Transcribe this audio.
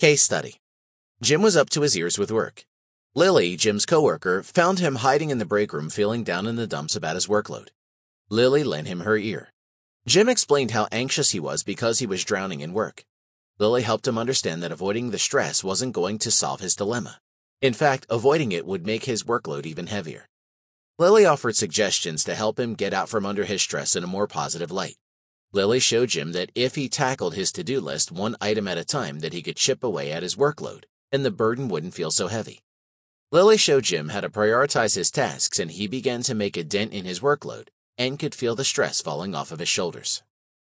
Case study. Jim was up to his ears with work. Lily, Jim's coworker, found him hiding in the break room feeling down in the dumps about his workload. Lily lent him her ear. Jim explained how anxious he was because he was drowning in work. Lily helped him understand that avoiding the stress wasn't going to solve his dilemma. In fact, avoiding it would make his workload even heavier. Lily offered suggestions to help him get out from under his stress in a more positive light. Lily showed Jim that if he tackled his to-do list one item at a time, that he could chip away at his workload, and the burden wouldn't feel so heavy. Lily showed Jim how to prioritize his tasks, and he began to make a dent in his workload and could feel the stress falling off of his shoulders.